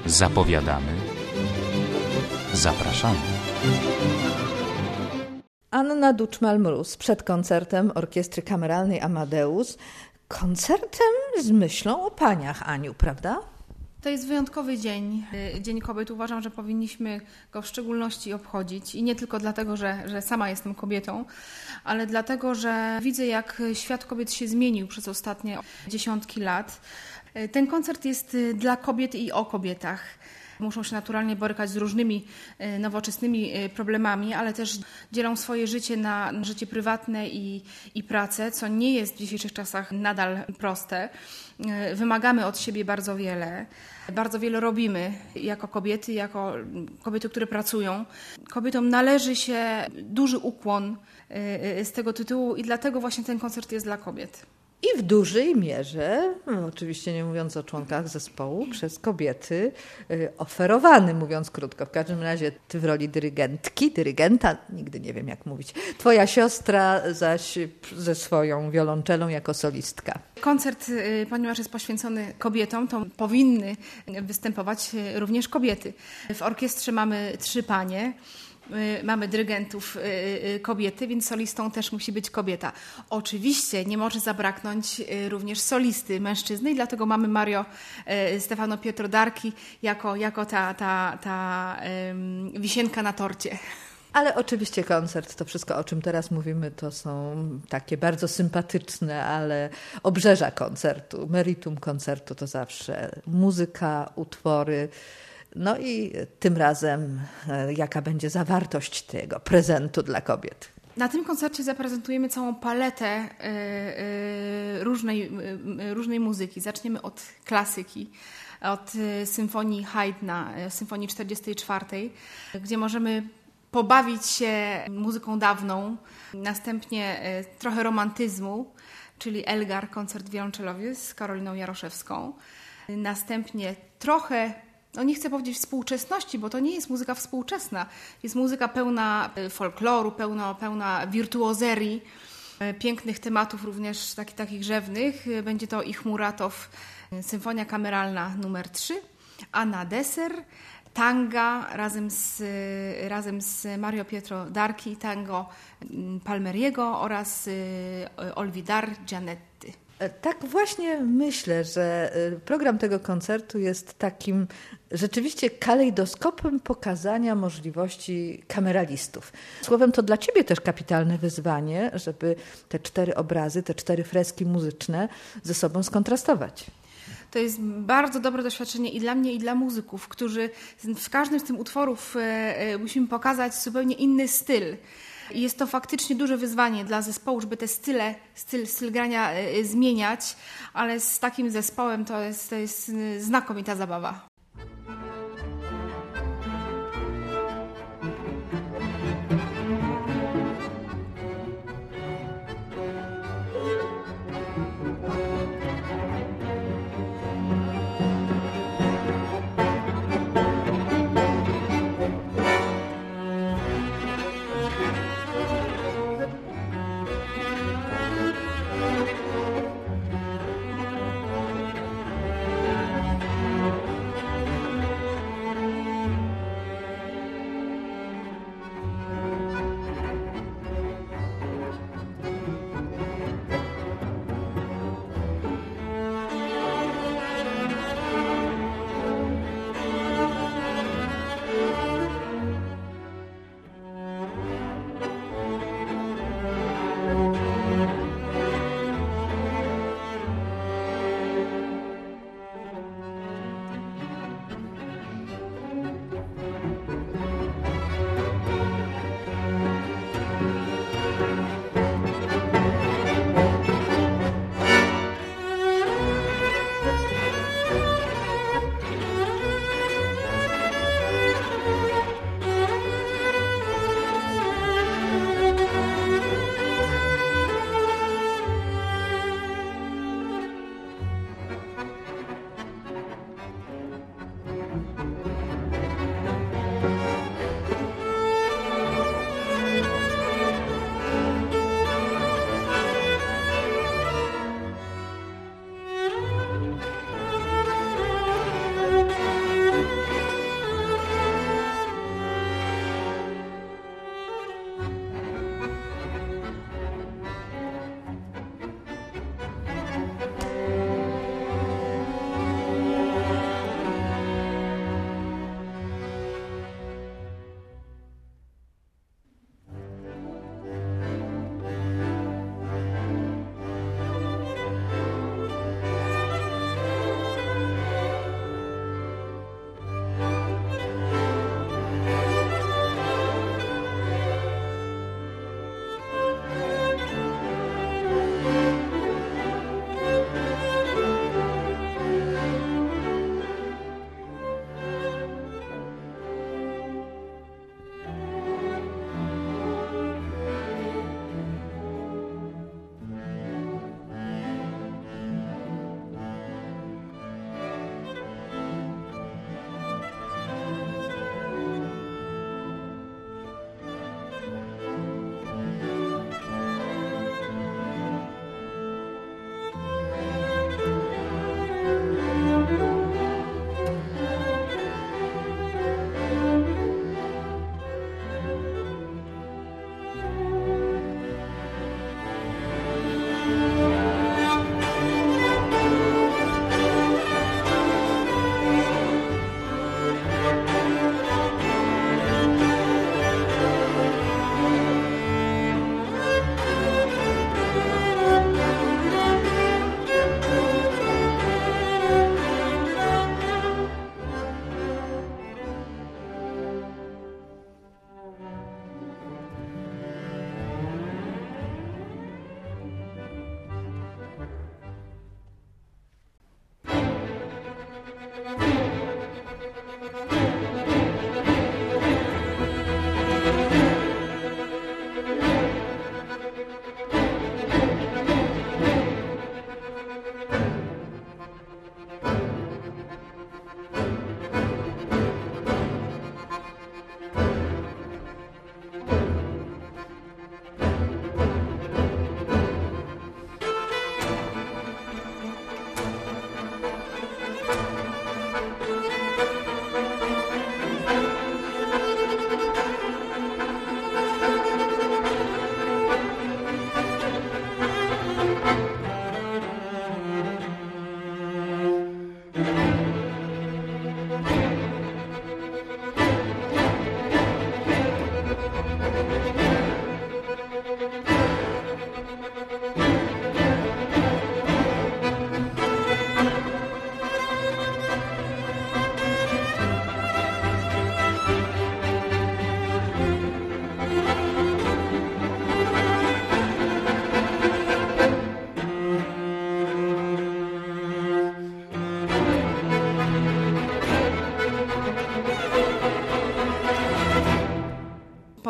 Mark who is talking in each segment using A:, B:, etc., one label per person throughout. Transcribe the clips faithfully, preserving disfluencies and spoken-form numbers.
A: Zapowiadamy. Zapraszamy.
B: Anna Duczmal-Mróz przed koncertem Orkiestry Kameralnej Amadeus. Koncertem z myślą o paniach, Aniu, prawda?
C: To jest wyjątkowy dzień, Dzień Kobiet. Uważam, że powinniśmy go w szczególności obchodzić i nie tylko dlatego, że, że sama jestem kobietą, ale dlatego, że widzę, jak świat kobiet się zmienił przez ostatnie dziesiątki lat. Ten koncert jest dla kobiet i o kobietach. Muszą się naturalnie borykać z różnymi nowoczesnymi problemami, ale też dzielą swoje życie na życie prywatne i, i pracę, co nie jest w dzisiejszych czasach nadal proste. Wymagamy od siebie bardzo wiele. Bardzo wiele robimy jako kobiety, jako kobiety, które pracują. Kobietom należy się duży ukłon z tego tytułu i dlatego właśnie ten koncert jest dla kobiet.
B: I w dużej mierze, no oczywiście nie mówiąc o członkach zespołu, przez kobiety y, oferowany, mówiąc krótko. W każdym razie ty w roli dyrygentki, dyrygenta, nigdy nie wiem jak mówić, twoja siostra zaś ze swoją wiolonczelą jako solistka.
C: Koncert, y, ponieważ jest poświęcony kobietom, to powinny występować również kobiety. W orkiestrze mamy trzy panie. Mamy dyrygentów kobiety, więc solistą też musi być kobieta. Oczywiście nie może zabraknąć również solisty mężczyzny i dlatego mamy Mario Stefano Pietro Darchi jako, jako ta, ta, ta um, wisienka na torcie.
B: Ale oczywiście koncert, to wszystko, o czym teraz mówimy, to są takie bardzo sympatyczne, ale obrzeża koncertu. Meritum koncertu to zawsze muzyka, utwory. No i tym razem jaka będzie zawartość tego prezentu dla kobiet?
C: Na tym koncercie zaprezentujemy całą paletę różnej, różnej muzyki. Zaczniemy od klasyki, od symfonii Haydna, symfonii czterdziestej czwartej, gdzie możemy pobawić się muzyką dawną, następnie trochę romantyzmu, czyli Elgar, koncert wiolonczelowy z Karoliną Jaroszewską, następnie trochę, no nie chcę powiedzieć współczesności, bo to nie jest muzyka współczesna. Jest muzyka pełna folkloru, pełna, pełna wirtuozerii, pięknych tematów również takich, takich rzewnych. Będzie to Ich Muratow, Symfonia Kameralna numer trzy, a na deser tanga razem z, razem z Mario Pietro Darchi, tango Palmeriego oraz Olvidar Giannetti.
B: Tak właśnie myślę, że program tego koncertu jest takim rzeczywiście kalejdoskopem pokazania możliwości kameralistów. Słowem, to dla ciebie też kapitalne wyzwanie, żeby te cztery obrazy, te cztery freski muzyczne ze sobą skontrastować.
C: To jest bardzo dobre doświadczenie i dla mnie, i dla muzyków, którzy w każdym z tych utworów musimy pokazać zupełnie inny styl. I jest to faktycznie duże wyzwanie dla zespołu, żeby te style, styl, styl grania zmieniać, ale z takim zespołem to jest, to jest znakomita zabawa.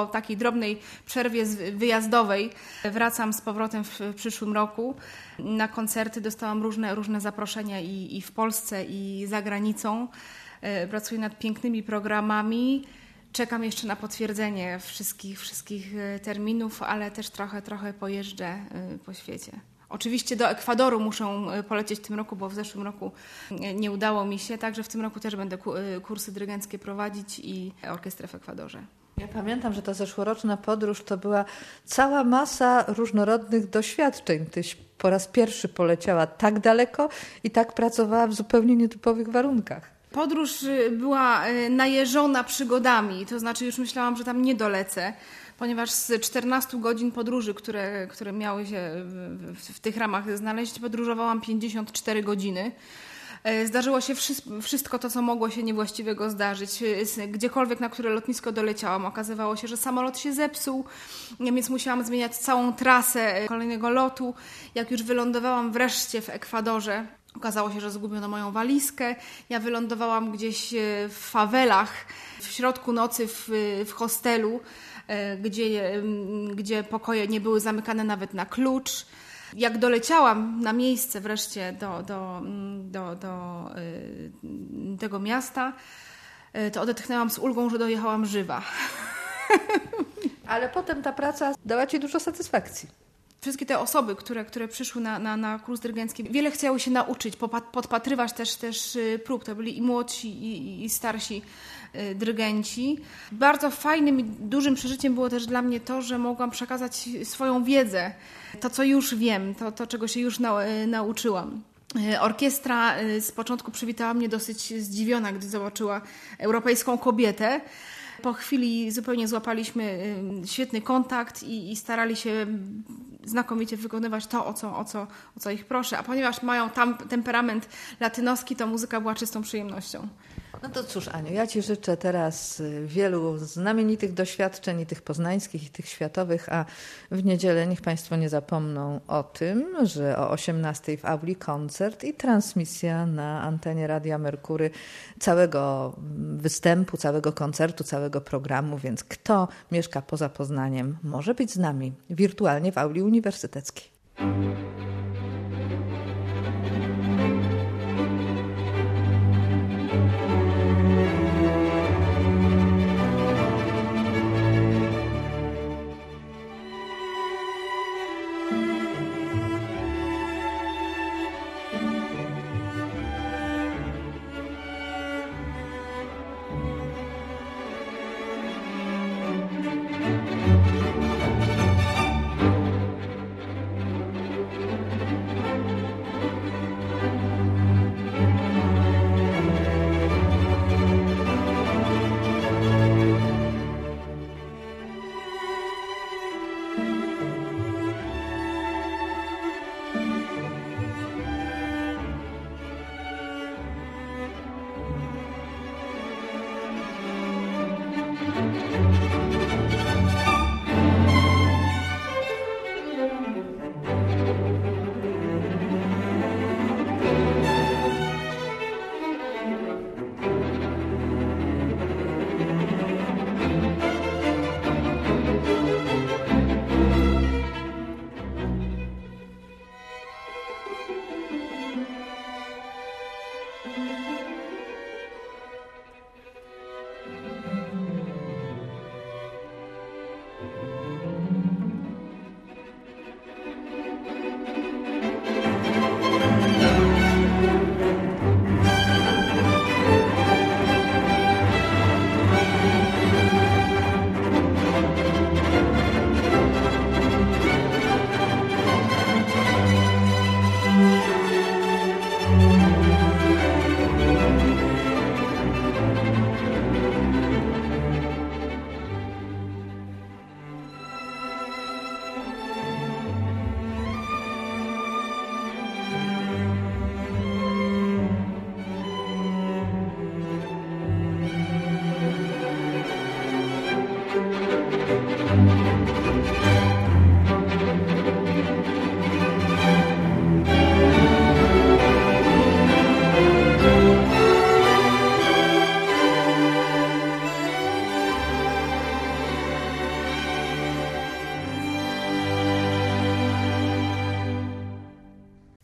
C: po takiej drobnej przerwie wyjazdowej wracam z powrotem w przyszłym roku. Na koncerty dostałam różne, różne zaproszenia i, i w Polsce, i za granicą. Pracuję nad pięknymi programami. Czekam jeszcze na potwierdzenie wszystkich, wszystkich terminów, ale też trochę, trochę pojeżdżę po świecie. Oczywiście do Ekwadoru muszę polecieć w tym roku, bo w zeszłym roku nie udało mi się, także w tym roku też będę kursy dyrygenckie prowadzić i orkiestrę w Ekwadorze.
B: Ja pamiętam, że ta zeszłoroczna podróż to była cała masa różnorodnych doświadczeń. Tyś po raz pierwszy poleciała tak daleko i tak pracowała w zupełnie nietypowych warunkach.
C: Podróż była najeżona przygodami, to znaczy już myślałam, że tam nie dolecę, ponieważ z czternastu godzin podróży, które, które miały się w, w tych ramach znaleźć, podróżowałam pięćdziesiąt cztery godziny. Zdarzyło się wszystko to, co mogło się niewłaściwego zdarzyć. Gdziekolwiek, na które lotnisko doleciałam, okazywało się, że samolot się zepsuł, więc musiałam zmieniać całą trasę kolejnego lotu. Jak już wylądowałam wreszcie w Ekwadorze, okazało się, że zgubiono moją walizkę. Ja wylądowałam gdzieś w fawelach, w środku nocy w, w hostelu, gdzie, gdzie pokoje nie były zamykane nawet na klucz. Jak doleciałam na miejsce wreszcie do, do, do, do y, tego miasta, y, to odetchnęłam z ulgą, że dojechałam żywa.
B: Ale potem ta praca dała Ci dużo satysfakcji.
C: Wszystkie te osoby, które, które przyszły na, na, na kurs dyrygencki, wiele chciały się nauczyć, podpatrywać też, też prób. To byli i młodsi, i, i starsi dyrygenci. Bardzo fajnym i dużym przeżyciem było też dla mnie to, że mogłam przekazać swoją wiedzę, to co już wiem, to, to czego się już na, nauczyłam. Orkiestra z początku przywitała mnie dosyć zdziwiona, gdy zobaczyła europejską kobietę. Po chwili zupełnie złapaliśmy świetny kontakt i, i starali się znakomicie wykonywać to, o co, o, co, o co ich proszę. A ponieważ mają tam temperament latynoski, to muzyka była czystą przyjemnością.
B: No to cóż, Aniu, ja Ci życzę teraz wielu znamienitych doświadczeń, i tych poznańskich, i tych światowych, a w niedzielę niech Państwo nie zapomną o tym, że o osiemnastej w auli koncert i transmisja na antenie Radia Merkury całego występu, całego koncertu, całego programu, więc kto mieszka poza Poznaniem, może być z nami wirtualnie w auli uniwersyteckiej.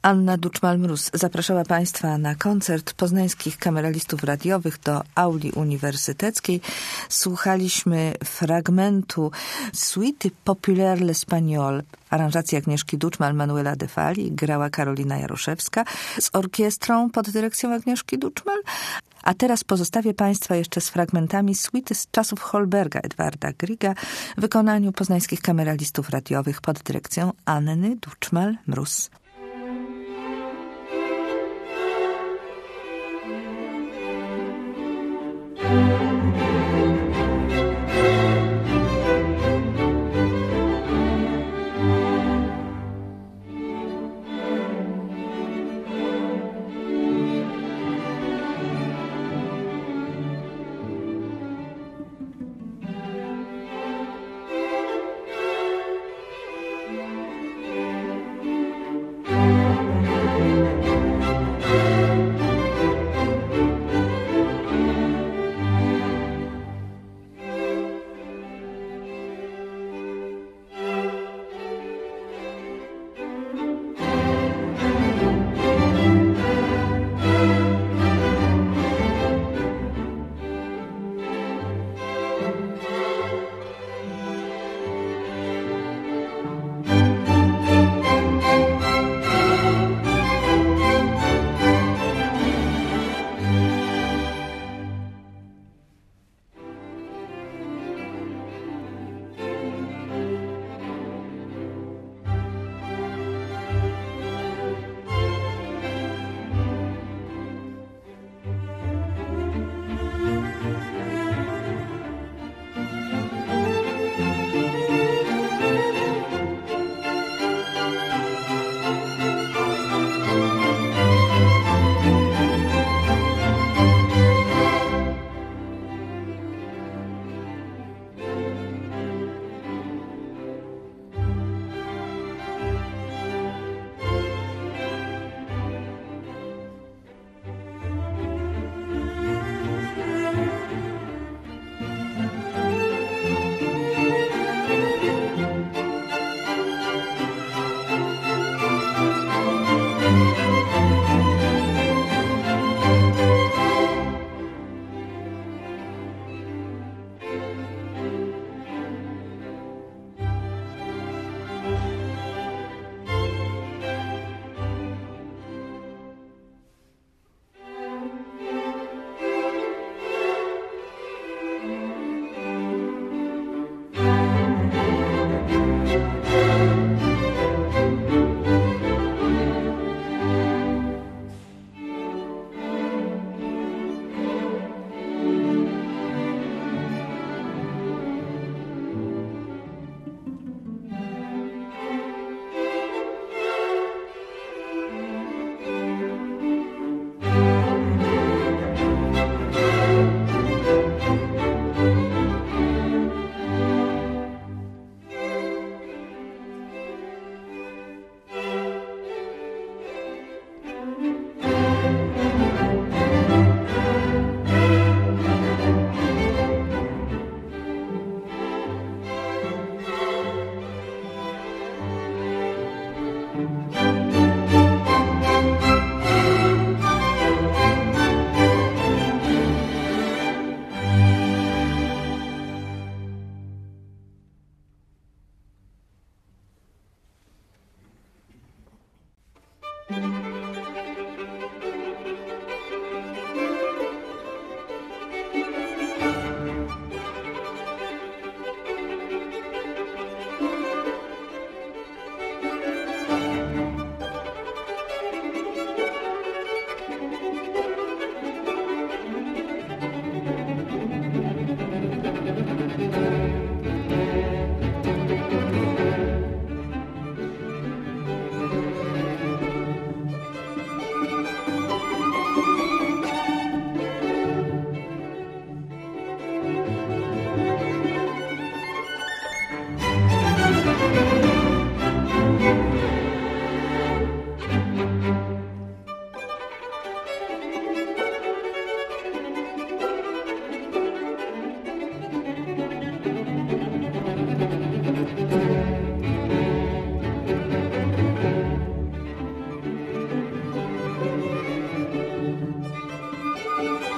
B: Anna Duczmal-Mróz zapraszała Państwa na koncert poznańskich kameralistów radiowych do auli uniwersyteckiej. Słuchaliśmy fragmentu Suity Populaire l'Espagnol, aranżacji Agnieszki Duczmal, Manuela de Fali, grała Karolina Jaroszewska z orkiestrą pod dyrekcją Agnieszki Duczmal. A teraz pozostawię Państwa jeszcze z fragmentami suity z czasów Holberga Edwarda Grieга w wykonaniu poznańskich kameralistów radiowych pod dyrekcją Anny Duczmal-Mróz.
C: Thank you.